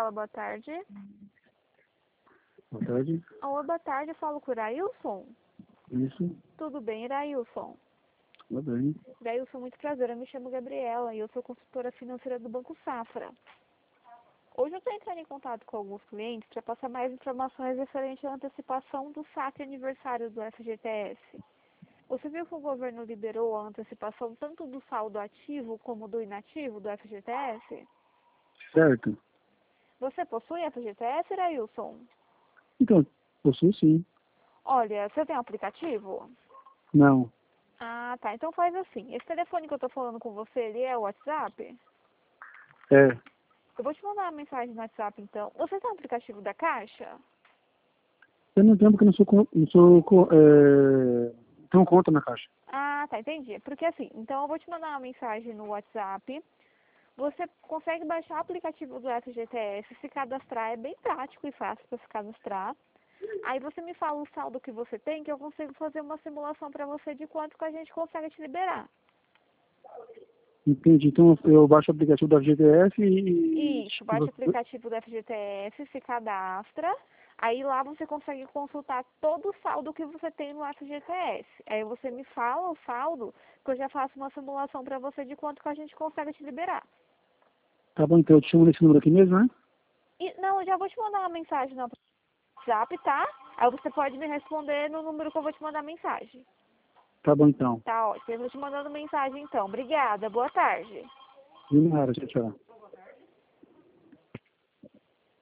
fala boa tarde. Boa tarde. Oi, boa tarde, eu falo com o Irailson. Isso. Tudo bem, Irailson? Tudo bem. Irailson, muito prazer, eu me chamo Gabriela e eu sou consultora financeira do Banco Safra. Hoje eu estou entrando em contato com alguns clientes para passar mais informações referente à antecipação do saque aniversário do FGTS. Você viu que o governo liberou a antecipação tanto do saldo ativo como do inativo do FGTS? Certo. Você possui FGTS, Irailson? Então, possuo sim. Olha, você tem um aplicativo? Não. Ah, tá. Então faz assim. Esse telefone que eu tô falando com você, ele é o WhatsApp? É. Eu vou te mandar uma mensagem no WhatsApp, então. Você tem um aplicativo da Caixa? Eu não tenho porque eu tenho conta na Caixa. Ah, tá. Entendi. Porque assim, então eu vou te mandar uma mensagem no WhatsApp. Você consegue baixar o aplicativo do FGTS, se cadastrar. É bem prático e fácil para se cadastrar. Aí você me fala o saldo que você tem, que eu consigo fazer uma simulação para você de quanto que a gente consegue te liberar. Entendi. Então eu baixo o aplicativo da FGTS e... Isso, baixa o aplicativo do FGTS, se cadastra, aí lá você consegue consultar todo o saldo que você tem no FGTS. Aí você me fala o saldo, que eu já faço uma simulação para você de quanto que a gente consegue te liberar. Tá bom, então eu te chamo nesse número aqui mesmo, né? E, não, eu já vou te mandar uma mensagem no WhatsApp, tá? Aí você pode me responder no número que eu vou te mandar mensagem. Tá bom, então. Tá ótimo, eu vou te mandando mensagem então. Obrigada, boa tarde. De nada, tchau, tchau.